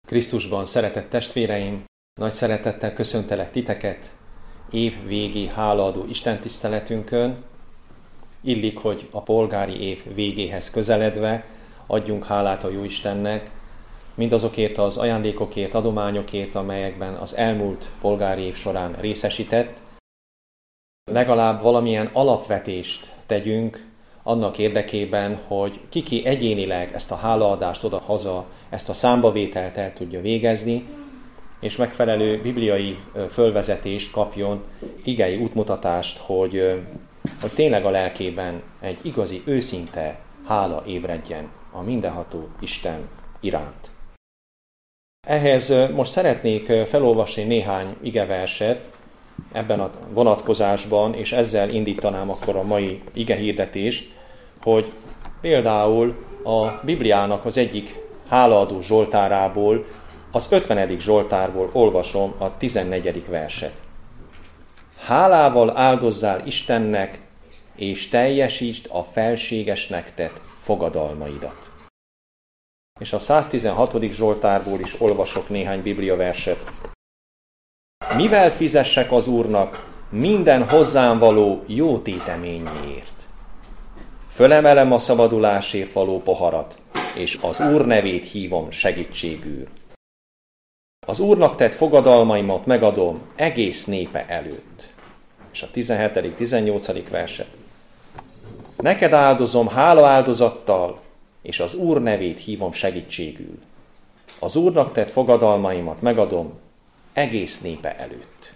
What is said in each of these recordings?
Krisztusban szeretett testvéreim, nagy szeretettel köszöntelek titeket év végi hálaadó istentiszteletünkön. Illik, hogy a polgári év végéhez közeledve adjunk hálát a Jóistennek, mindazokért az ajándékokért, adományokért, amelyekben az elmúlt polgári év során részesített. Legalább valamilyen alapvetést tegyünk annak érdekében, hogy ki egyénileg ezt a hálaadást oda-haza, ezt a számbavételt el tudja végezni, és megfelelő bibliai fölvezetést kapjon, igei útmutatást, hogy tényleg a lelkében egy igazi, őszinte hála ébredjen a mindenható Isten iránt. Ehhez most szeretnék felolvasni néhány igeverset ebben a vonatkozásban, és ezzel indítanám akkor a mai igehirdetést, hogy például a Bibliának az egyik hálaadó zsoltárából, az 50. zsoltárból olvasom a 14. verset. Hálával áldozzál Istennek, és teljesítsd a felségesnek tett fogadalmaidat. És a 116. zsoltárból is olvasok néhány bibliaverset. Mivel fizessek az Úrnak minden hozzám való jó téteményéért? Fölemelem a szabadulásért való poharat, és az Úr nevét hívom segítségül. Az Úrnak tett fogadalmaimat megadom egész népe előtt. És a 17., 18. verset. Neked áldozom hála áldozattal, és az Úr nevét hívom segítségül. Az Úrnak tett fogadalmaimat megadom egész népe előtt.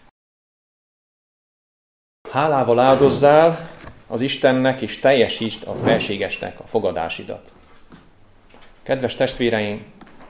Hálával áldozzál az Istennek, és teljesítsd a felségesnek a fogadásidat. Kedves testvéreim,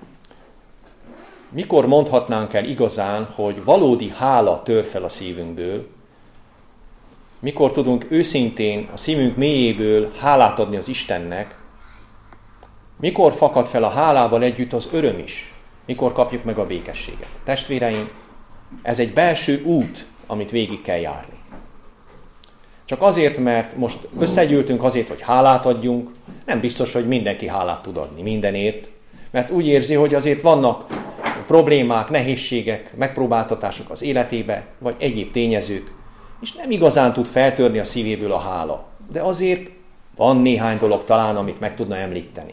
mikor mondhatnánk el igazán, hogy valódi hála tör fel a szívünkből? Mikor tudunk őszintén a szívünk mélyéből hálát adni az Istennek? Mikor fakad fel a hálával együtt az öröm is? Mikor kapjuk meg a békességet? Testvéreim, ez egy belső út, amit végig kell járni. Csak azért, mert most összegyűltünk azért, hogy hálát adjunk, nem biztos, hogy mindenki hálát tud adni mindenért, mert úgy érzi, hogy azért vannak problémák, nehézségek, megpróbáltatások az életébe, vagy egyéb tényezők, és nem igazán tud feltörni a szívéből a hála. De azért van néhány dolog talán, amit meg tudna említeni.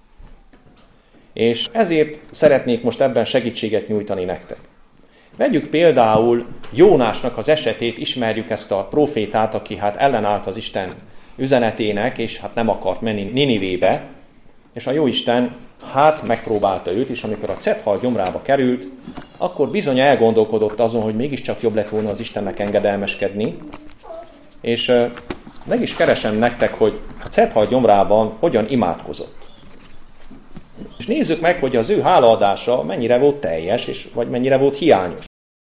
És ezért szeretnék most ebben segítséget nyújtani nektek. Vegyük például Jónásnak az esetét, ismerjük ezt a profétát, aki ellenállt az Isten üzenetének, és nem akart menni Ninivébe, és a Jóisten megpróbálta őt, és amikor a cethal gyomrába került, akkor bizony elgondolkodott azon, hogy mégiscsak jobb lett volna az Istennek engedelmeskedni, és meg is keresem nektek, hogy a cethal gyomrában hogyan imádkozott. És nézzük meg, hogy az ő hálaadása mennyire volt teljes, vagy mennyire volt hiányos.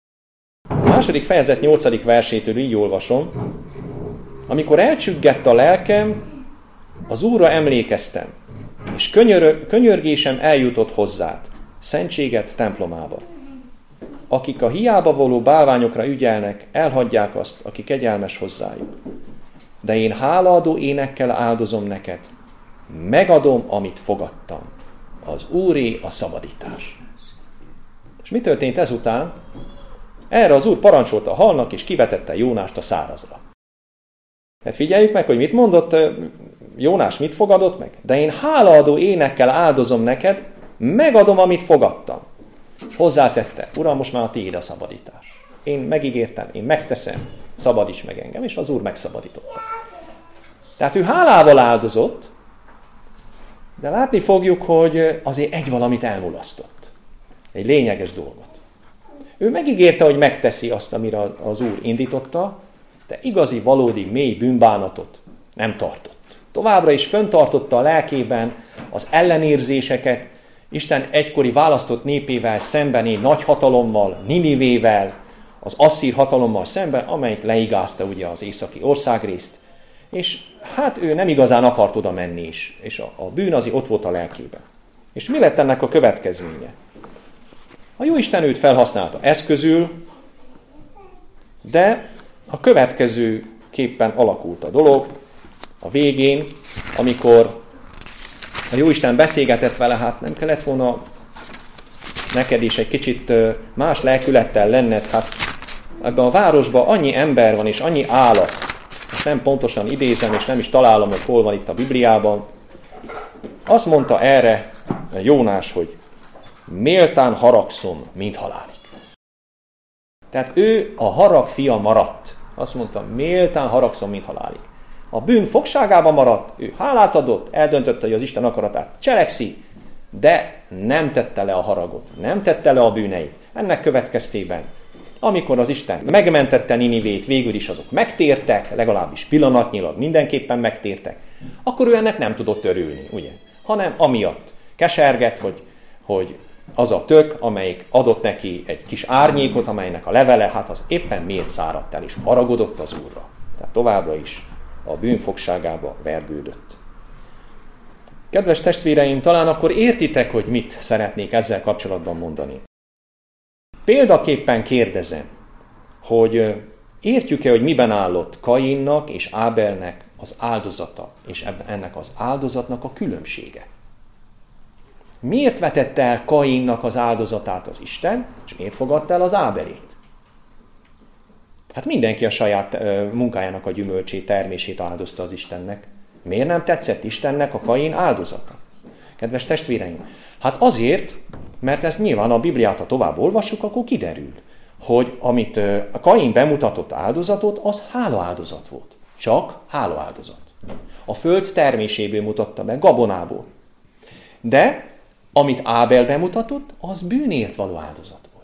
A 2. fejezet 8. versétől így olvasom. Amikor elcsüggett a lelkem, az Úrra emlékeztem, és könyörgésem eljutott hozzád, szentséget templomába. Akik a hiába való bálványokra ügyelnek, elhagyják azt, aki kegyelmes hozzájuk. De én hálaadó énekkel áldozom neked, megadom, amit fogadtam. Az Úré a szabadítás. És mi történt ezután? Erre az Úr parancsolta a halnak, és kivetette Jónást a szárazra. Hát figyeljük meg, hogy mit mondott Jónás, mit fogadott meg? De én hálaadó énekkel áldozom neked, megadom, amit fogadtam. És hozzátette, Uram, most már a tiéd a szabadítás. Én megígértem, én megteszem, szabadíts meg engem, és az Úr megszabadította. Tehát ő hálával áldozott, de látni fogjuk, hogy azért egy valamit elmulasztott. Egy lényeges dolgot. Ő megígérte, hogy megteszi azt, amire az Úr indította, de igazi, valódi, mély bűnbánatot nem tartott. Továbbra is fenntartotta a lelkében az ellenérzéseket Isten egykori választott népével szembeni nagy hatalommal, Ninivével, az asszír hatalommal szemben, amelyik leigázta ugye az északi országrészt, és ő nem igazán akart oda menni is, és a bűn azért ott volt a lelkében. És mi lett ennek a következménye? A Jóisten őt felhasználta eszközül, de a következőképpen alakult a dolog. A végén, amikor a Jóisten beszélgetett vele, nem kellett volna neked is egy kicsit más lelkülettel lenned, hát ebben a városban annyi ember van és annyi állat, ezt nem pontosan idézem, és nem is találom, hogy hol van itt a Bibliában. Azt mondta erre Jónás, hogy méltán haragszom, mint halálig. Tehát ő a harag fia maradt. Azt mondta, méltán haragszom, mint halálig. A bűn fogságában maradt, ő hálát adott, eldöntötte, hogy az Isten akaratát cselekszi, de nem tette le a haragot, nem tette le a bűneit. Ennek következtében, amikor az Isten megmentette Ninivét, végül is azok megtértek, legalábbis pillanatnyilag mindenképpen megtértek, akkor ő ennek nem tudott örülni, ugye? Hanem amiatt keserget, hogy az a tök, amelyik adott neki egy kis árnyékot, amelynek a levele, hát az éppen miért száradt el, és haragodott az Úrra. Tehát továbbra is a bűn fogságába vergődött. Kedves testvéreim, talán akkor értitek, hogy mit szeretnék ezzel kapcsolatban mondani. Példaképpen kérdezem, hogy értjük-e, hogy miben állott Kainnak és Ábelnek az áldozata, és ennek az áldozatnak a különbsége. Miért vetette el Kainnak az áldozatát az Isten, és miért fogadta el az Ábelét? Hát mindenki a saját munkájának a gyümölcsét, termését áldozta az Istennek. Miért nem tetszett Istennek a Kain áldozata? Kedves testvéreim, hát azért, mert ezt nyilván a Bibliát, ha tovább olvassuk, akkor kiderül, hogy amit a Kain bemutatott áldozatot, az hálaáldozat volt. Csak hálaáldozat. A föld terméséből mutatta be, gabonából. De amit Ábel bemutatott, az bűnért való áldozat volt.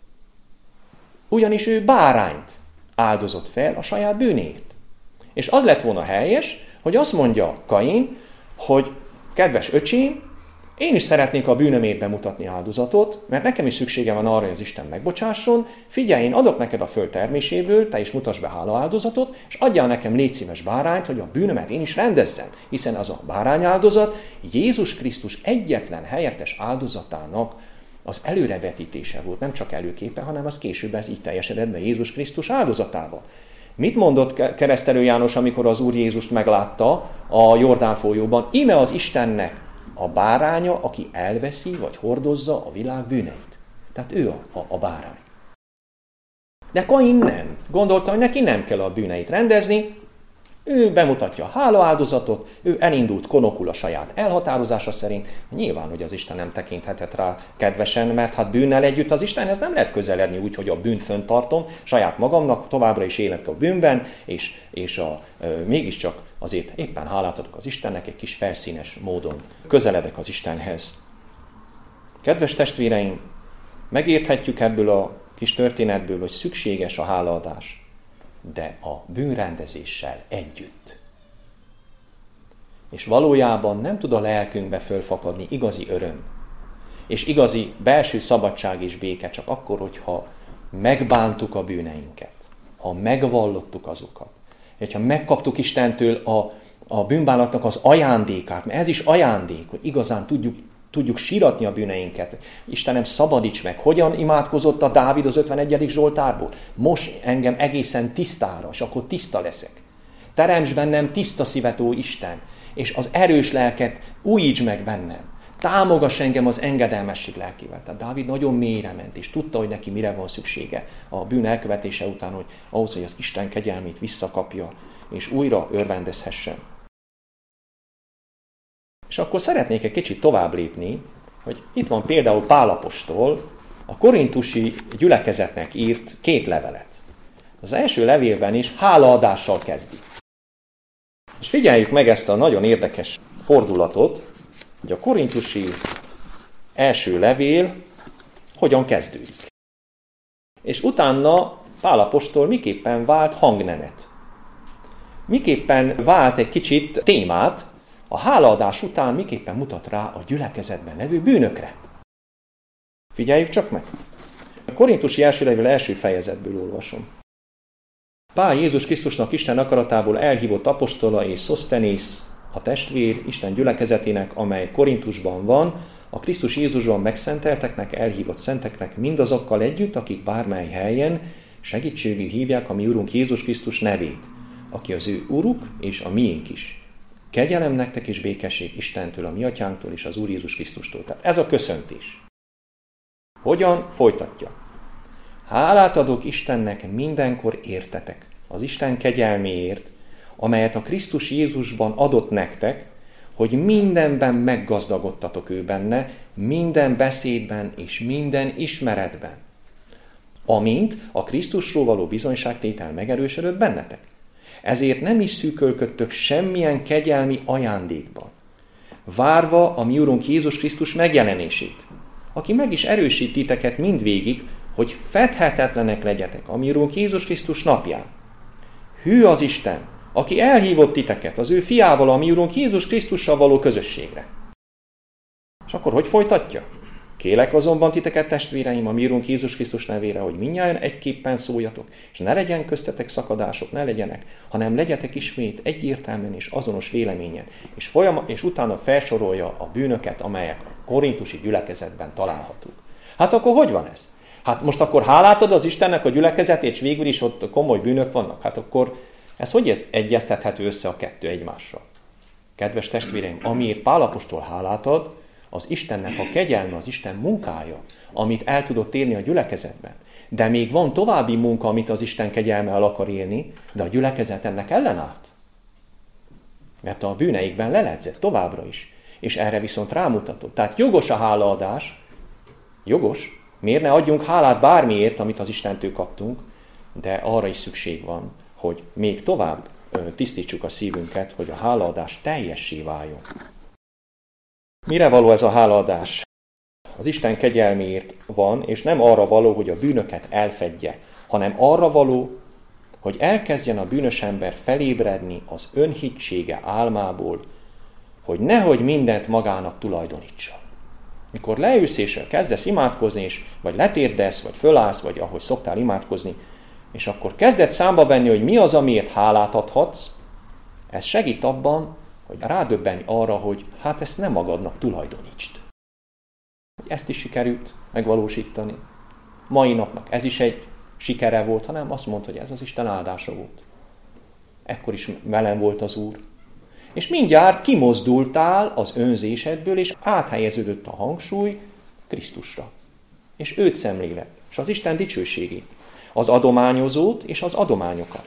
Ugyanis ő bárányt áldozott fel a saját bűnért. És az lett volna helyes, hogy azt mondja Kain, hogy kedves öcsém, én is szeretnék a bűnömért bemutatni áldozatot, mert nekem is szükségem van arra, hogy az Isten megbocsásson. Figyelj, én adok neked a föld terméséből, te is mutass be hálaáldozatot, és adjál nekem légy szíves bárányt, hogy a bűnömet én is rendezzem. Hiszen az a bárányáldozat Jézus Krisztus egyetlen helyettes áldozatának az előrevetítése volt, nem csak előképe, hanem az később ez így teljesedett be Jézus Krisztus áldozatával. Mit mondott Keresztelő János, amikor az Úr Jézust meglátta a Jordán folyóban? Íme az Istennek a báránya, aki elveszi vagy hordozza a világ bűneit. Tehát ő a bárány. De Kain nem. Gondolta, hogy neki nem kell a bűneit rendezni, ő bemutatja a hálaáldozatot, ő elindult konokul a saját elhatározása szerint. Nyilván, hogy az Isten nem tekinthetett rá kedvesen, mert hát bűnnel együtt az Istenhez nem lehet közeledni úgy, hogy a bűnt föntartom saját magamnak, továbbra is élek a bűnben, és mégiscsak azért éppen hálát adok az Istennek, egy kis felszínes módon közeledek az Istenhez. Kedves testvéreim, megérthetjük ebből a kis történetből, hogy szükséges a hálaadás, de a bűnrendezéssel együtt. És valójában nem tud a lelkünkbe fölfakadni igazi öröm, és igazi belső szabadság és béke csak akkor, hogyha megbántuk a bűneinket, ha megvallottuk azokat, hogyha megkaptuk Istentől a bűnbánatnak az ajándékát, mert ez is ajándék, hogy igazán tudjuk síratni a bűneinket. Istenem, szabadíts meg! Hogyan imádkozott a Dávid az 51. Zsoltárból? Most engem egészen tisztára, és akkor tiszta leszek. Teremts bennem tiszta szívet, ó Isten, és az erős lelket újíts meg bennem. Támogass engem az engedelmesség lelkével. Tehát Dávid nagyon mélyre ment, és tudta, hogy neki mire van szüksége a bűn elkövetése után, hogy ahhoz, hogy az Isten kegyelmét visszakapja, és újra örvendezhessen. És akkor szeretnék egy kicsit tovább lépni, hogy itt van például Pál apostol, a korintusi gyülekezetnek írt 2 levelet. Az első levélben is hálaadással kezdi. És figyeljük meg ezt a nagyon érdekes fordulatot, hogy a korintusi első levél hogyan kezdődik. És utána Pál apostol miképpen vált hangnemet. Miképpen vált egy kicsit témát, a hálaadás után miképpen mutat rá a gyülekezetben levő bűnökre. Figyeljük csak meg. A korintusi első levél első fejezetből olvasom. Pál Jézus Krisztusnak Isten akaratából elhívott apostola és Szosztenész, a testvér Isten gyülekezetének, amely Korintusban van, a Krisztus Jézusban megszentelteknek, elhívott szenteknek mindazokkal együtt, akik bármely helyen segítségül hívják a mi Urunk Jézus Krisztus nevét, aki az ő Uruk és a miénk is. Kegyelem nektek és békesség Istentől, a mi atyánktól és az Úr Jézus Krisztustól. Tehát ez a köszöntés. Hogyan? Folytatja. Hálát adok Istennek mindenkor értetek, az Isten kegyelméért, amelyet a Krisztus Jézusban adott nektek, hogy mindenben meggazdagodtatok ő benne, minden beszédben és minden ismeretben. Amint a Krisztusról való bizonyságtétel megerősödött bennetek. Ezért nem is szűkölködtök semmilyen kegyelmi ajándékban, várva a mi Urunk Jézus Krisztus megjelenését, aki meg is erősít titeket mindvégig, hogy fedhetetlenek legyetek a mi Urunk Jézus Krisztus napján. Hű az Isten, aki elhívott titeket az ő fiával, a mi Urunk Jézus Krisztussal való közösségre. És akkor hogy folytatja? Kélek azonban titeket, testvéreim, a mi Urunk Jézus Krisztus nevére, hogy mindnyájan egyképpen szóljatok, és ne legyen köztetek szakadások, ne legyenek, hanem legyetek ismét egyértelműen és azonos véleményen. És utána felsorolja a bűnöket, amelyek a korintusi gyülekezetben találhatók. Hát akkor hogy van ez? Hát most akkor hálát ad az Istennek a gyülekezetét, és végül is ott komoly bűnök vannak. Hát akkor ez hogy egyeztethető össze a kettő egymással? Kedves testvéreim, amiért Pál apostol hálát ad, az Istennek a kegyelme, az Isten munkája, amit el tudott érni a gyülekezetben. De még van további munka, amit az Isten kegyelme el akar érni, de a gyülekezet ennek ellenállt. Mert a bűneikben leledzett továbbra is. És erre viszont rámutatott. Tehát jogos a hálaadás, jogos, miért ne adjunk hálát bármiért, amit az Istentől kaptunk, de arra is szükség van, hogy még tovább tisztítsuk a szívünket, hogy a hálaadás teljessé váljon. Mire való ez a hálaadás? Az Isten kegyelméért van, és nem arra való, hogy a bűnöket elfedje, hanem arra való, hogy elkezdjen a bűnös ember felébredni az önhittsége álmából, hogy nehogy mindent magának tulajdonítsa. Mikor leülsz és kezdesz imádkozni, vagy letérdesz, vagy fölállsz, vagy ahogy szoktál imádkozni, és akkor kezded számba venni, hogy mi az, amiért hálát adhatsz, ez segít abban, hogy rádöbbenj arra, hogy hát ezt nem magadnak tulajdonítsd. Ezt is sikerült megvalósítani. Mai napnak ez is egy sikere volt, hanem azt mondta, hogy ez az Isten áldása volt. Ekkor is velem volt az Úr. És mindjárt kimozdultál az önzésedből, és áthelyeződött a hangsúly Krisztusra. És őt szemléled, és az Isten dicsőségét, az adományozót és az adományokat.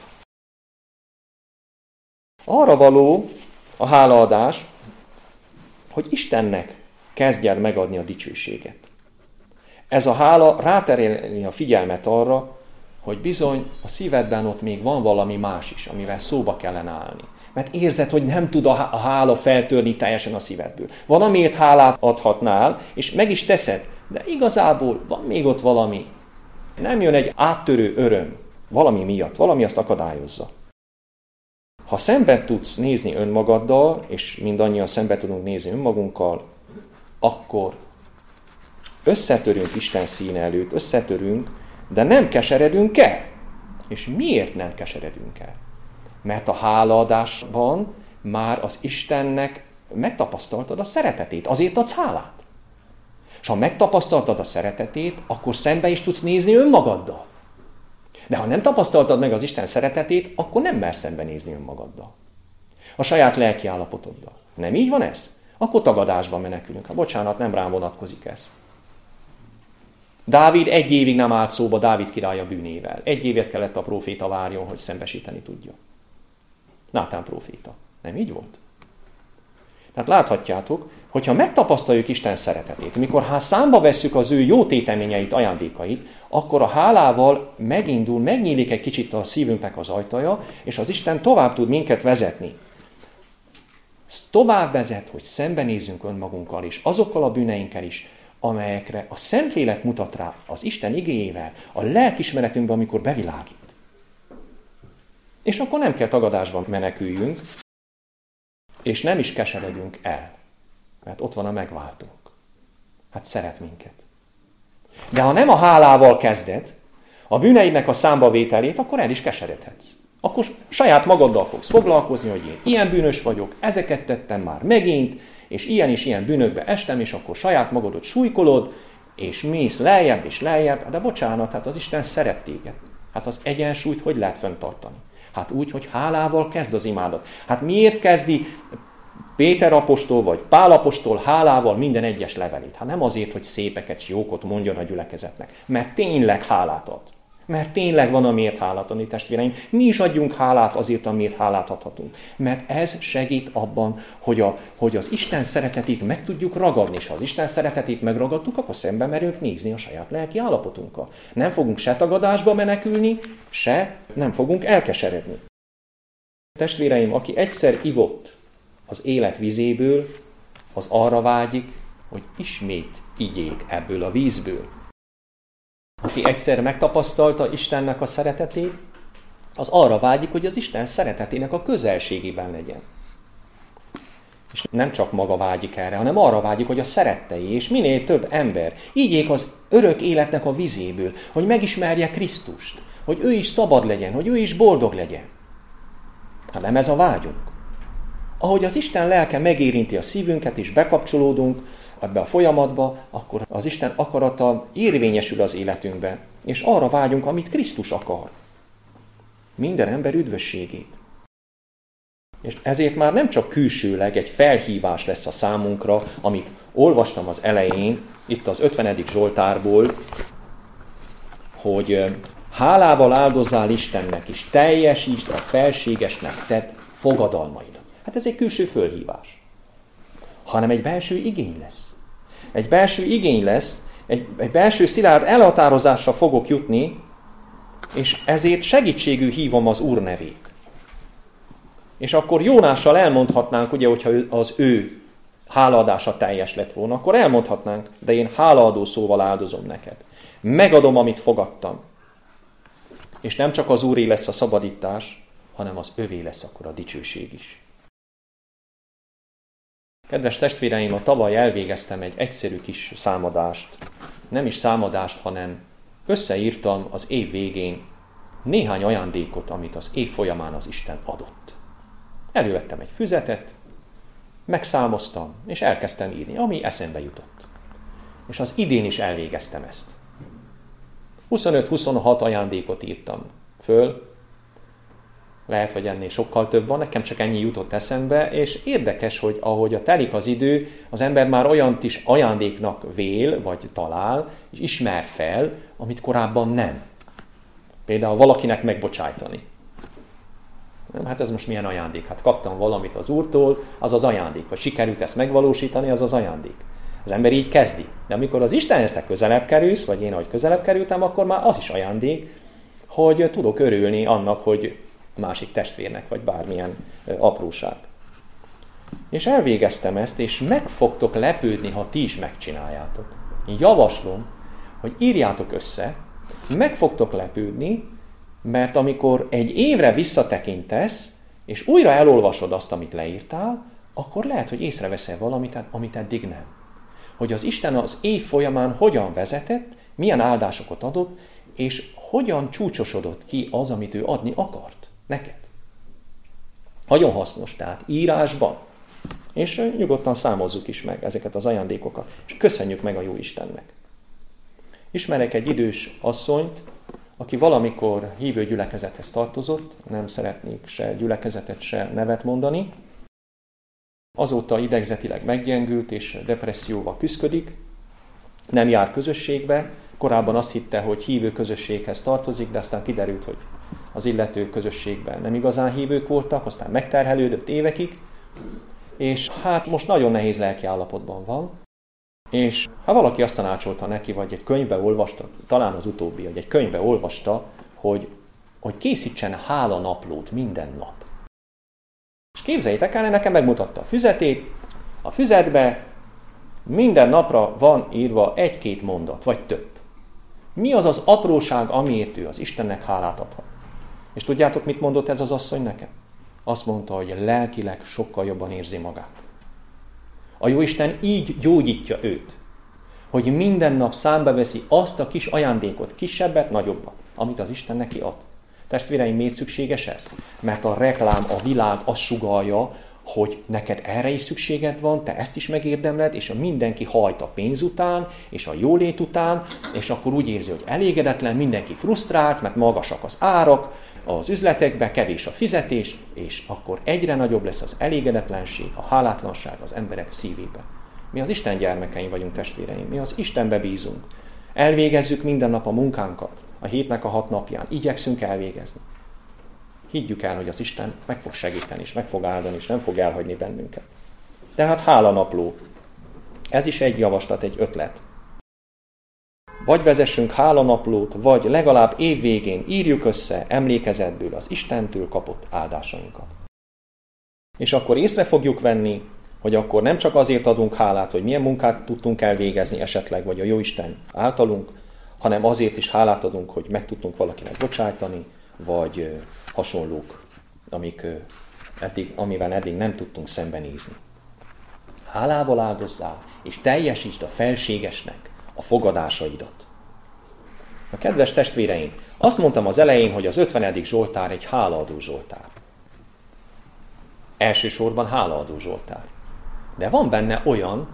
Arra való a hálaadás, hogy Istennek kezdj el megadni a dicsőséget. Ez a hála ráterelni a figyelmet arra, hogy bizony a szívedben ott még van valami más is, amivel szóba kellene állni. Mert érzed, hogy nem tud a hála feltörni teljesen a szívedből. Van, amiért hálát adhatnál, és meg is teszed, de igazából van még ott valami. Nem jön egy áttörő öröm valami miatt, valami azt akadályozza. Ha szemben tudsz nézni önmagaddal, és mindannyian szemben tudunk nézni önmagunkkal, akkor összetörünk Isten színe előtt, összetörünk, de nem keseredünk el. És miért nem keseredünk el? Mert a hálaadásban már az Istennek megtapasztaltad a szeretetét, azért adsz hálát. És ha megtapasztaltad a szeretetét, akkor szembe is tudsz nézni önmagaddal. De ha nem tapasztaltad meg az Isten szeretetét, akkor nem mersz szembenézni önmagaddal. A saját lelki állapotoddal. Nem így van ez? Akkor tagadásban menekülünk. Bocsánat, nem rám vonatkozik ez. Dávid 1 évig nem állt szóba Dávid király a bűnével. 1 évet kellett a próféta várjon, hogy szembesíteni tudja. Nátán próféta. Nem így volt? Tehát láthatjátok, hogyha megtapasztaljuk Isten szeretetét, amikor számba vesszük az ő jó téteményeit, ajándékait, akkor a hálával megnyílik egy kicsit a szívünknek az ajtaja, és az Isten tovább tud minket vezetni. Tovább vezet, hogy szembenézzünk önmagunkkal és azokkal a bűneinkkel is, amelyekre a Szentlélek mutat rá az Isten igéjével, a lelkismeretünkben, amikor bevilágít. És akkor nem kell tagadásban meneküljünk, és nem is keseredünk el, mert ott van a megváltónk. Hát szeret minket. De ha nem a hálával kezded, a bűneidnek a számbavételét, akkor el is keseredhetsz. Akkor saját magaddal fogsz foglalkozni, hogy én ilyen bűnös vagyok, ezeket tettem már megint, és ilyen bűnökbe estem, és akkor saját magadot súlykolod, és mész lejjebb és lejjebb, de bocsánat, hát az Isten szeret téged. Hát az egyensúlyt hogy lehet fenntartani? Hát úgy, hogy hálával kezd az imádat. Hát miért kezdi Péter apostol vagy Pál apostol hálával minden egyes levelét. Hát nem azért, hogy szépeket és jókot mondjon a gyülekezetnek, mert tényleg hálát ad. Mert tényleg van, amiért hálát adni, testvéreim. Mi is adjunk hálát azért, amiért hálát adhatunk. Mert ez segít abban, hogy az Isten szeretetét meg tudjuk ragadni. És ha az Isten szeretetét megragadtuk, akkor szembe merünk nézni a saját lelki állapotunkkal. Nem fogunk se tagadásba menekülni, se nem fogunk elkeseredni. Testvéreim, aki egyszer ivott az élet vizéből, az arra vágyik, hogy ismét igyék ebből a vízből. Aki egyszer megtapasztalta Istennek a szeretetét, az arra vágyik, hogy az Isten szeretetének a közelségében legyen. És nem csak maga vágyik erre, hanem arra vágyik, hogy a szerettei és minél több ember igyék az örök életnek a vizéből, hogy megismerje Krisztust, hogy ő is szabad legyen, hogy ő is boldog legyen. Hát nem ez a vágyunk. Ahogy az Isten lelke megérinti a szívünket és bekapcsolódunk ebbe a folyamatba, akkor az Isten akarata érvényesül az életünkben, és arra vágyunk, amit Krisztus akar. Minden ember üdvösségét. És ezért már nem csak külsőleg egy felhívás lesz a számunkra, amit olvastam az elején, itt az 50. Zsoltárból, hogy hálával áldozzál Istennek, és teljesítsd a felségesnek tett fogadalmaidat. Hát ez egy külső fölhívás. Hanem egy belső igény lesz. Egy belső igény lesz, egy belső szilárd elhatározásra fogok jutni, és ezért segítségül hívom az Úr nevét. És akkor Jónással elmondhatnánk, ugye, hogyha az ő hálaadása teljes lett volna, akkor elmondhatnánk, de én hálaadó szóval áldozom neked. Megadom, amit fogadtam. És nem csak az Úré lesz a szabadítás, hanem az övé lesz akkor a dicsőség is. Kedves testvéreim, a tavaly elvégeztem egy egyszerű kis számadást. Nem is számadást, hanem összeírtam az év végén néhány ajándékot, amit az év folyamán az Isten adott. Elővettem egy füzetet, megszámoztam, és elkezdtem írni, ami eszembe jutott. És az idén is elvégeztem ezt. 25-26 ajándékot írtam föl, lehet, hogy ennél sokkal több van, nekem csak ennyi jutott eszembe, és érdekes, hogy ahogy a telik az idő, az ember már olyant is ajándéknak vél, vagy talál, és ismer fel, amit korábban nem. Például valakinek megbocsájtani. Hát ez most milyen ajándék? Hát kaptam valamit az Úrtól, az az ajándék. Vagy sikerült ezt megvalósítani, az az ajándék. Az ember így kezdi. De amikor az Istenhez te közelebb kerülsz, vagy én, ahogy közelebb kerültem, akkor már az is ajándék, hogy tudok örülni annak, hogy másik testvérnek, vagy bármilyen apróság. És elvégeztem ezt, és meg fogtok lepődni, ha ti is megcsináljátok. Én javaslom, hogy írjátok össze, meg fogtok lepődni, mert amikor egy évre visszatekintesz, és újra elolvasod azt, amit leírtál, akkor lehet, hogy észreveszel valamit, amit eddig nem. Hogy az Isten az év folyamán hogyan vezetett, milyen áldásokat adott, és hogyan csúcsosodott ki az, amit ő adni akart neked. Nagyon hasznos, tehát írásban. És nyugodtan számozzuk is meg ezeket az ajándékokat, és köszönjük meg a jó Istennek. Ismerek egy idős asszonyt, aki valamikor hívő gyülekezethez tartozott, nem szeretnék se gyülekezetet, se nevet mondani. Azóta idegzetileg meggyengült, és depresszióval küszködik, nem jár közösségbe. Korábban azt hitte, hogy hívő közösséghez tartozik, de aztán kiderült, hogy az illető közösségben nem igazán hívők voltak, aztán megterhelődött évekig, és hát most nagyon nehéz lelki állapotban van. És ha valaki azt tanácsolta neki, vagy egy könyvbe olvasta, talán az utóbbi, hogy egy könyvbe olvasta, hogy készítsen hálanaplót minden nap. És képzeljétek el, nekem megmutatta a füzetét, a füzetbe minden napra van írva 1-2 mondat, vagy több. Mi az az apróság, amiért ő az Istennek hálát adhat? És tudjátok, mit mondott ez az asszony nekem? Azt mondta, hogy lelkileg sokkal jobban érzi magát. A Jóisten így gyógyítja őt, hogy minden nap számba veszi azt a kis ajándékot, kisebbet, nagyobbat, amit az Isten neki ad. Testvéreim, miért szükséges ez? Mert a reklám, a világ azt sugallja, hogy neked erre is szükséged van, te ezt is megérdemled, és mindenki hajt a pénz után, és a jólét után, és akkor úgy érzi, hogy elégedetlen, mindenki frusztrált, mert magasak az árak az üzletekben, kevés a fizetés, és akkor egyre nagyobb lesz az elégedetlenség, a hálátlanság az emberek szívébe. Mi az Isten gyermekeim vagyunk, testvéreim, mi az Istenbe bízunk. Elvégezzük minden nap a munkánkat, a hétnek a 6 napján, igyekszünk elvégezni. Higgyük el, hogy az Isten meg fog segíteni, és meg fog áldani, és nem fog elhagyni bennünket. Tehát hálanapló. Ez is egy javaslat, egy ötlet. Vagy vezessünk hálanaplót, vagy legalább év végén írjuk össze emlékezetből az Istentől kapott áldásainkat. És akkor észre fogjuk venni, hogy akkor nem csak azért adunk hálát, hogy milyen munkát tudtunk elvégezni esetleg, vagy a Jóisten általunk, hanem azért is hálát adunk, hogy meg tudtunk valakinek bocsájtani, vagy hasonlók, amivel eddig nem tudtunk szembenézni. Hálával áldozzál, és teljesítsd a felségesnek a fogadásaidat. A kedves testvéreim, azt mondtam az elején, hogy az 50. Zsoltár egy hálaadó zsoltár. Elsősorban hálaadó zsoltár. De van benne olyan,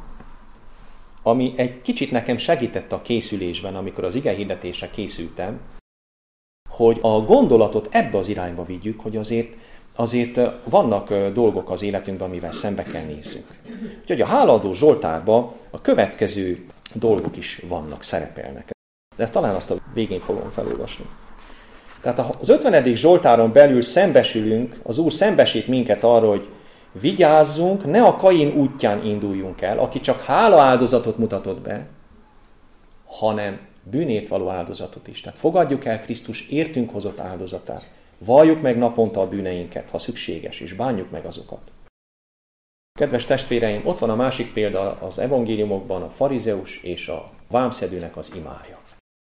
ami egy kicsit nekem segített a készülésben, amikor az igehirdetésre készültem, hogy a gondolatot ebbe az irányba vigyük, hogy azért vannak dolgok az életünkben, amivel szembe kell nézzünk. Úgyhogy a hálaadó zsoltárban a következő dolgok is vannak, szerepelnek. De ezt talán azt a végén fogom felolvasni. Tehát az 50. Zsoltáron belül szembesülünk, az Úr szembesít minket arra, hogy vigyázzunk, ne a Kain útján induljunk el, aki csak hálaáldozatot mutatott be, hanem bűnért való áldozatot is. Tehát fogadjuk el Krisztus értünk hozott áldozatát. Valljuk meg naponta a bűneinket, ha szükséges, és bánjuk meg azokat. Kedves testvéreim, ott van a másik példa az evangéliumokban, a farizeus és a vámszedőnek az imája.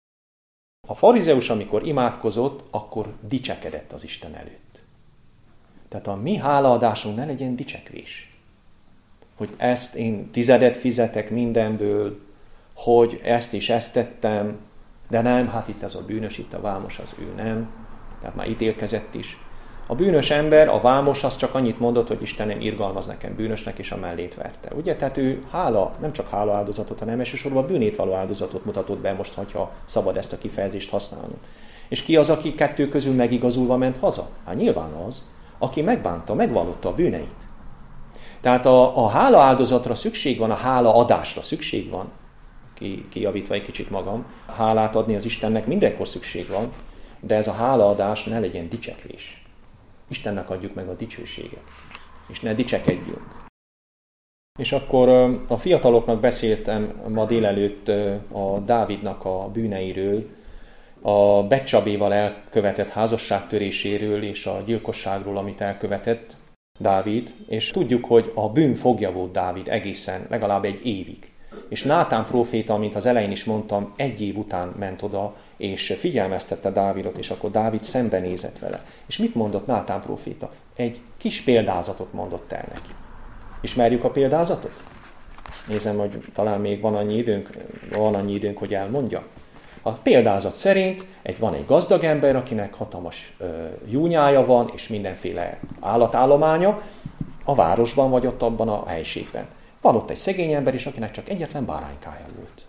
A farizeus, amikor imádkozott, akkor dicsekedett az Isten előtt. Tehát a mi hálaadásunk ne legyen dicsekvés. Hogy ezt én 10 fizetek mindenből, hogy ezt is ezt tettem, de nem, hát itt ez a bűnös, itt a vámos, az ő nem. Tehát már ítélkezett is. A bűnös ember, a vámos, az csak annyit mondott, hogy Istenem, irgalmaz nekem bűnösnek, és a mellét verte. Ugye? Tehát ő nem csak hála áldozatot, hanem elsősorban bűnét való áldozatot mutatott be, most, ha szabad ezt a kifejezést használni. És ki az, aki kettő közül megigazulva ment haza? Hát nyilván az, aki megbánta, megvallotta a bűneit. Tehát a hála áldozatra szükség van, a hála adásra szükség van, kijavítva egy kicsit magam, hálát adni az Istennek mindenkor szükség van, de ez a hálaadás ne legyen dicsekvés. Istennek adjuk meg a dicsőséget, és ne dicsekedjünk. És akkor a fiataloknak beszéltem ma délelőtt a Dávidnak a bűneiről, a Betcsabéval elkövetett házasságtöréséről és a gyilkosságról, amit elkövetett Dávid, és tudjuk, hogy a bűn fogja volt Dávid egészen legalább 1 évig. És Nátán próféta, mint az elején is mondtam, 1 év után ment oda, és figyelmeztette Dávidot, és akkor Dávid szembenézett vele. És mit mondott Nátán próféta? Egy kis példázatot mondott el neki. Ismerjük a példázatot? Nézem, hogy talán még van annyi időnk, hogy elmondja. A példázat szerint van egy gazdag ember, akinek hatalmas júnyája van, és mindenféle állatállománya a városban vagy ott abban a helységben. Van ott egy szegény ember is, akinek csak egyetlen báránykája volt.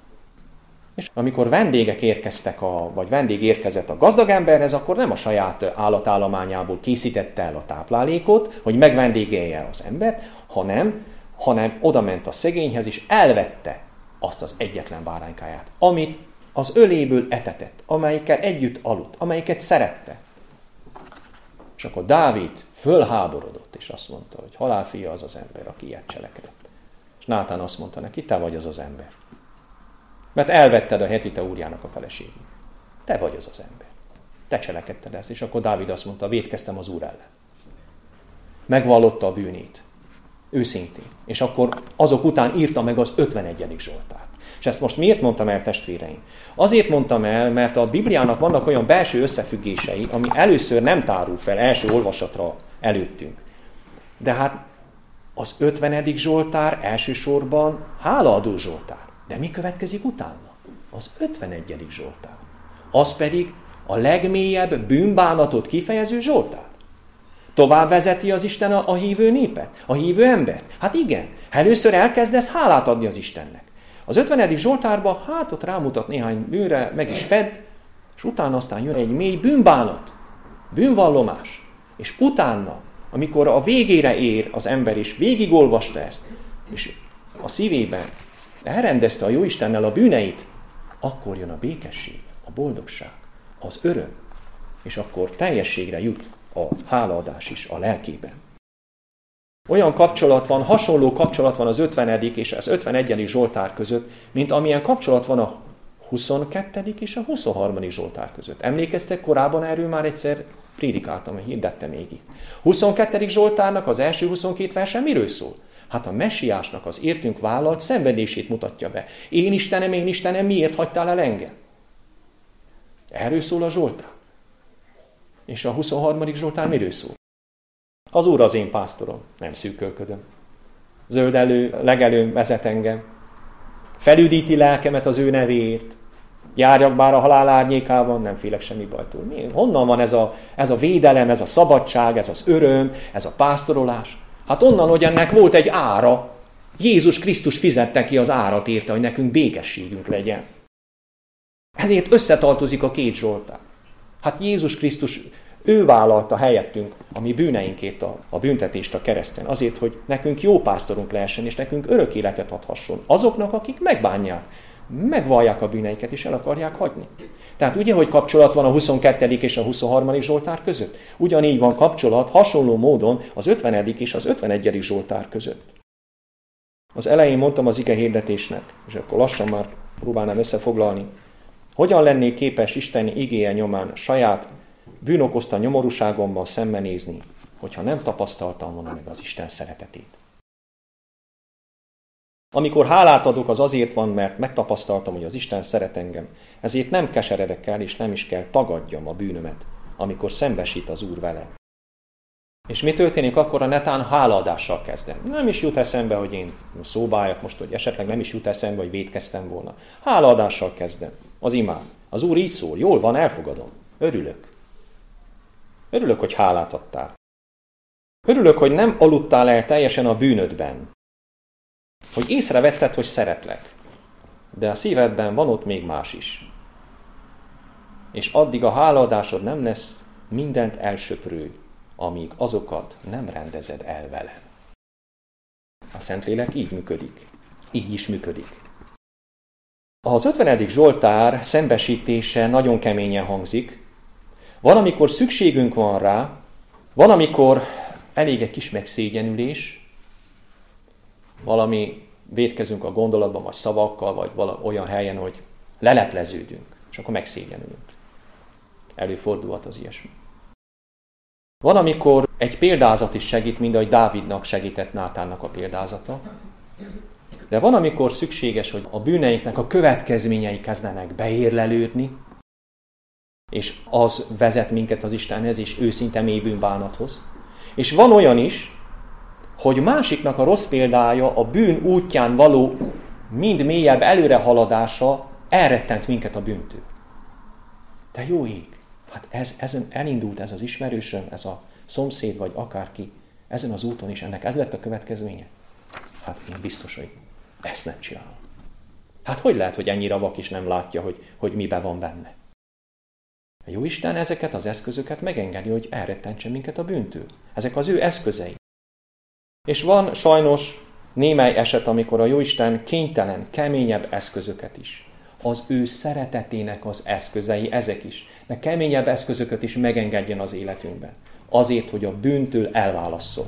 És amikor vendégek érkeztek, vagy vendég érkezett a gazdag emberhez, akkor nem a saját állatállományából készítette el a táplálékot, hogy megvendégelje az embert, hanem oda ment a szegényhez, és elvette azt az egyetlen báránykáját, amit az öléből etetett, amelyikkel együtt aludt, amelyiket szerette. És akkor Dávid fölháborodott, és azt mondta, hogy halálfia az az ember, aki ilyet cselekedett. És Nátán azt mondta neki, te vagy az az ember. Mert elvetted a hetita úrjának a feleségét. Te vagy az az ember. Te cselekedted ezt. És akkor Dávid azt mondta, vétkeztem az Úr ellen. Megvallotta a bűnét. Őszintén. És akkor azok után írta meg az 51. Zsoltárt. És ezt most miért mondtam el, testvéreim? Azért mondtam el, mert a Bibliának vannak olyan belső összefüggései, ami először nem tárul fel első olvasatra előttünk. De hát az 50. Zsoltár elsősorban hálaadó zsoltár. De mi következik utána? Az 51. Zsoltár. Az pedig a legmélyebb bűnbánatot kifejező zsoltár. Tovább vezeti az Isten a hívő népet, a hívő embert? Hát igen, először elkezdesz hálát adni az Istennek. Az 50. Zsoltárban ott rámutat néhány bűnre, meg is fed, és utána aztán jön egy mély bűnbánat, bűnvallomás. És utána, amikor a végére ér az ember, és végigolvasta ezt, és a szívében elrendezte a Jóistennel a bűneit, akkor jön a békesség, a boldogság, az öröm, és akkor teljességre jut a hálaadás is a lelkében. Olyan kapcsolat van, hasonló kapcsolat van az 50. és az 51. Zsoltár között, mint amilyen kapcsolat van a 22. és a 23. Zsoltár között. Emlékeztek, korábban erről már egyszer prédikáltam, hirdettem még itt. 22. Zsoltárnak az első 22 verse miről szól? Hát a messiásnak az értünk vállalt szenvedését mutatja be. Én Istenem, miért hagytál el engem? Erről szól a Zsoltár. És a 23. Zsoltár miről szól? Az Úr az én pásztorom, nem szűkölködöm. Zöld legelőn vezet engem. Felüdíti lelkemet az ő nevéért. Járjak bár a halál árnyékában, nem félek semmi bajtól. Honnan van ez a védelem, ez a szabadság, ez az öröm, ez a pásztorolás? Hát onnan, hogy ennek volt egy ára. Jézus Krisztus fizette ki az árat érte, hogy nekünk békességünk legyen. Ezért összetartozik a két Zsoltár. Hát Jézus Krisztus, ő vállalta helyettünk a mi bűneinkért a büntetést a kereszten. Azért, hogy nekünk jó pásztorunk lehessen, és nekünk örök életet adhasson. Azoknak, akik megbánják, megvallják a bűneiket, és el akarják hagyni. Tehát ugye, hogy kapcsolat van a 22. és a 23. Zsoltár között? Ugyanígy van kapcsolat hasonló módon az 50. és az 51. Zsoltár között. Az elején mondtam az ige hirdetésnek, és akkor lassan már próbálnám összefoglalni. Hogyan lennék képes Isten igéje nyomán saját bűnokozta nyomorúságommal szembenézni, hogyha nem tapasztaltam volna meg az Isten szeretetét? Amikor hálát adok, az azért van, mert megtapasztaltam, hogy az Isten szeret engem. Ezért nem keseredek el, és nem is kell tagadjam a bűnömet, amikor szembesít az Úr vele. És mi történik akkor, a netán hálaadással kezdem? Nem is jut eszembe, hogy én szóbáljak most, hogy esetleg nem is jut eszembe, hogy vétkeztem volna. Hálaadással kezdem. Az imád. Az Úr így szól, jól van, elfogadom. Örülök. Örülök, hogy hálát adtál. Örülök, hogy nem aludtál el teljesen a bűnödben. Hogy észrevetted, hogy szeretlek. De a szívedben van ott még más is. És addig a hálaadásod nem lesz mindent elsöprő, amíg azokat nem rendezed el velem. A Szentlélek így működik. Így is működik. Az 50. Zsoltár szembesítése nagyon keményen hangzik. Van, amikor szükségünk van rá, van, amikor elég egy kis megszégyenülés, valami vétkezünk a gondolatban, vagy szavakkal, vagy olyan helyen, hogy lelepleződünk, és akkor megszégyenülünk. Előfordulhat az ilyesmi. Van, amikor egy példázat is segít, mint ahogy Dávidnak segített Nátánnak a példázata. De van, amikor szükséges, hogy a bűneinknek a következményei kezdenek beérlelődni, és az vezet minket az Istenhez, és őszinte mély bűnbánathoz. És van olyan is, hogy másiknak a rossz példája, a bűn útján való mind mélyebb előrehaladása elrettent minket a bűntől. De jó ég! Hát ezen elindult ez az ismerősöm, ez a szomszéd, vagy akárki, ezen az úton is, ennek ez lett a következménye? Hát én biztos, hogy ezt nem csinálom. Hát hogy lehet, hogy ennyire vak is nem látja, hogy miben van benne? A Jóisten ezeket az eszközöket megengedi, hogy elrettentse minket a bűntől. Ezek az ő eszközei. És van sajnos némely eset, amikor a Jóisten kénytelen, keményebb eszközöket is. Az ő szeretetének az eszközei, ezek is. De keményebb eszközöket is megengedjen az életünkben. Azért, hogy a bűntől elválasszon.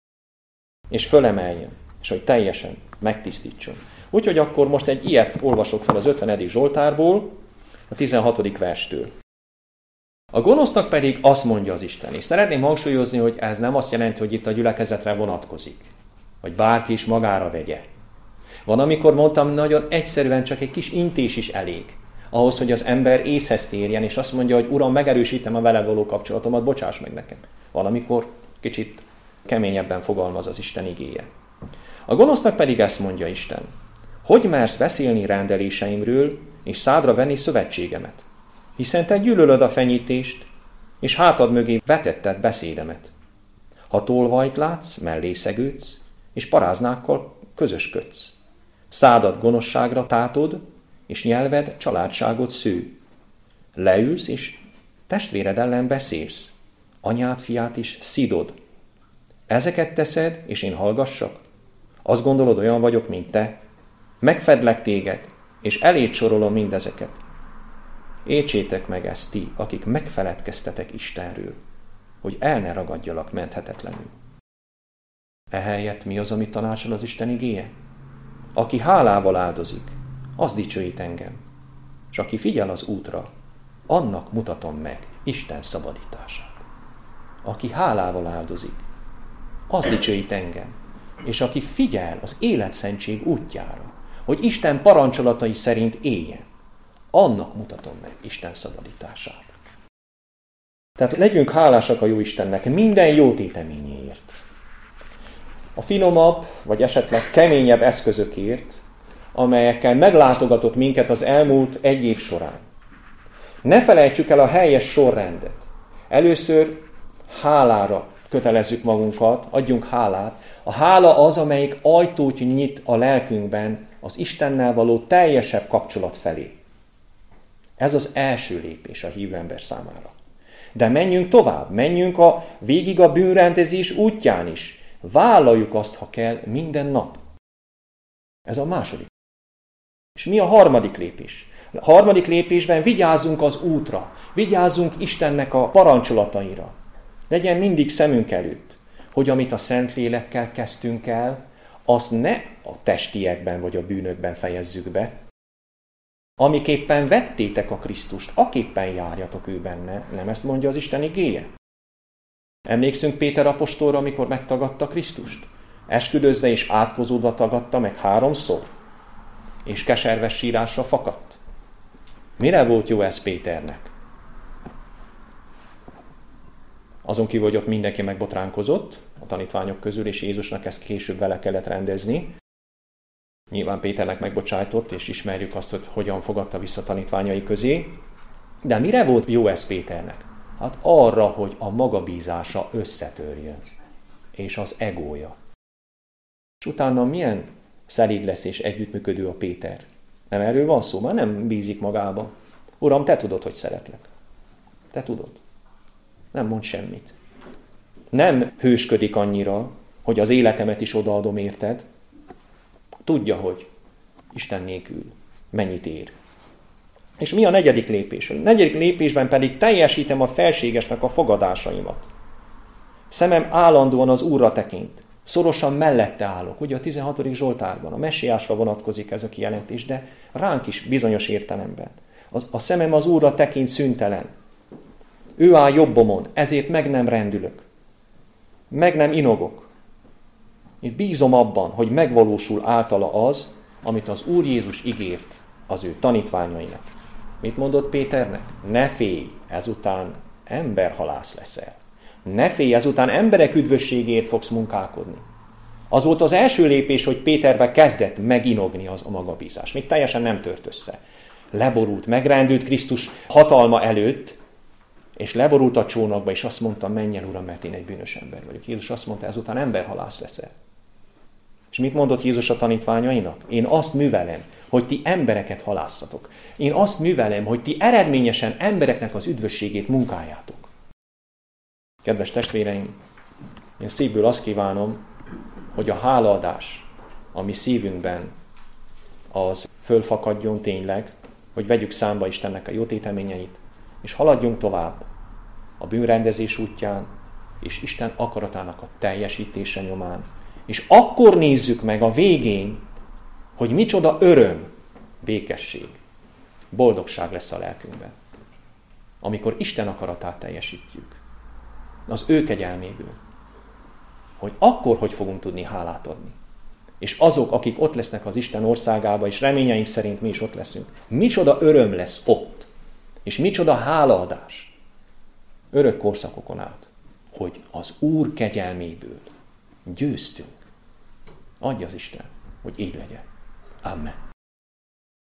És fölemeljen. És hogy teljesen megtisztítson. Úgyhogy akkor most egy ilyet olvasok fel az 50. Zsoltárból, a 16. verstől. A gonosznak pedig azt mondja az Isten. És szeretném hangsúlyozni, hogy ez nem azt jelenti, hogy itt a gyülekezetre vonatkozik. Vagy bárki is magára vegye. Van, amikor mondtam, nagyon egyszerűen csak egy kis intés is elég. Ahhoz, hogy az ember észhez térjen, és azt mondja, hogy Uram, megerősítem a veled való kapcsolatomat, bocsáss meg nekem. Van, amikor kicsit keményebben fogalmaz az Isten igéje. A gonosznak pedig ezt mondja Isten. Hogy mersz beszélni rendeléseimről, és szádra venni szövetségemet? Hiszen te gyűlölöd a fenyítést, és hátad mögé vetetted beszédemet. Ha tolvajt látsz, mellé szegődsz, és paráznákkal közösködsz. Szádat gonoszságra tátod, és nyelved családságot sző. Leülsz, és testvéred ellen beszélsz. Anyát, fiát is szidod. Ezeket teszed, és én hallgassak? Azt gondolod, olyan vagyok, mint te? Megfedlek téged, és eléd sorolom mindezeket. Értsétek meg ezt ti, akik megfeledkeztetek Istenről, hogy el ne ragadjalak menthetetlenül. Ehelyett mi az, amit tanácsol az Isten igéje? Aki hálával áldozik, az dicsőít engem. És aki figyel az útra, annak mutatom meg Isten szabadítását. Aki hálával áldozik, az dicsőít engem. És aki figyel az életszentség útjára, hogy Isten parancsolatai szerint éljen, annak mutatom meg Isten szabadítását. Tehát legyünk hálásak a jó Istennek minden jó téteményéért. A finomabb, vagy esetleg keményebb eszközökért, amelyekkel meglátogatott minket az elmúlt egy év során. Ne felejtsük el a helyes sorrendet. Először hálára kötelezzük magunkat, adjunk hálát. A hála az, amelyik ajtót nyit a lelkünkben az Istennel való teljesebb kapcsolat felé. Ez az első lépés a hívő ember számára. De menjünk tovább, menjünk végig a bűnrendezés útján is. Vállaljuk azt, ha kell, minden nap. Ez a második. És mi a harmadik lépés? A harmadik lépésben vigyázzunk az útra, vigyázzunk Istennek a parancsolataira. Legyen mindig szemünk előtt, hogy amit a Szentlélekkel kezdtünk el, azt ne a testiekben vagy a bűnökben fejezzük be. Amiképpen vettétek a Krisztust, aképpen járjatok ő benne, nem ezt mondja az Isten igéje? Emlékszünk Péter apostolra, amikor megtagadta Krisztust? Esküdözve és átkozódva tagadta meg 3-szor, és keserves sírásra fakadt. Mire volt jó ez Péternek? Azon kívül, hogy ott mindenki megbotránkozott a tanítványok közül, és Jézusnak ezt később vele kellett rendezni. Nyilván Péternek megbocsájtott, és ismerjük azt, hogy hogyan fogadta vissza tanítványai közé. De mire volt jó ez Péternek? Hát arra, hogy a magabízása összetörjön, és az egója. És utána milyen szelíd lesz és együttműködő a Péter? Nem erről van szó? Már nem bízik magába. Uram, te tudod, hogy szeretlek. Te tudod. Nem mond semmit. Nem hősködik annyira, hogy az életemet is odaadom érted. Tudja, hogy Isten nélkül mennyit ér. És mi a negyedik lépés? A negyedik lépésben pedig teljesítem a felségesnek a fogadásaimat. Szemem állandóan az Úrra tekint. Szorosan mellette állok. Ugye a 16. Zsoltárban a messiásra vonatkozik ez a kijelentés, de ránk is bizonyos értelemben. A szemem az Úrra tekint szüntelen. Ő áll jobbomon, ezért meg nem rendülök. Meg nem inogok. Itt bízom abban, hogy megvalósul általa az, amit az Úr Jézus ígért az ő tanítványainak. Mit mondott Péternek? Ne félj, ezután emberhalász leszel. Ne félj, ezután emberek üdvösségéért fogsz munkálkodni. Az volt az első lépés, hogy Péterbe kezdett meginogni a magabízás. Még teljesen nem tört össze. Leborult, megrendült Krisztus hatalma előtt, és leborult a csónakba, és azt mondta, menj el, Uram, mert én egy bűnös ember vagyok. Jézus azt mondta, ezután emberhalász leszel. És mit mondott Jézus a tanítványainak? Én azt művelem, hogy ti embereket halászatok. Én azt művelem, hogy ti eredményesen embereknek az üdvösségét munkáljátok. Kedves testvéreim, én szívből azt kívánom, hogy a hálaadás, ami szívünkben, az fölfakadjon tényleg, hogy vegyük számba Istennek a jó téteményeit, és haladjunk tovább a bűnrendezés útján, és Isten akaratának a teljesítése nyomán. És akkor nézzük meg a végén, hogy micsoda öröm, békesség, boldogság lesz a lelkünkben. Amikor Isten akaratát teljesítjük, az ő kegyelméből, hogy akkor hogy fogunk tudni hálát adni. És azok, akik ott lesznek az Isten országába, és reményeink szerint mi is ott leszünk, micsoda öröm lesz ott, és micsoda hálaadás örök korszakokon át, hogy az Úr kegyelméből győztünk. Adja az Isten, hogy így legyen. Amen.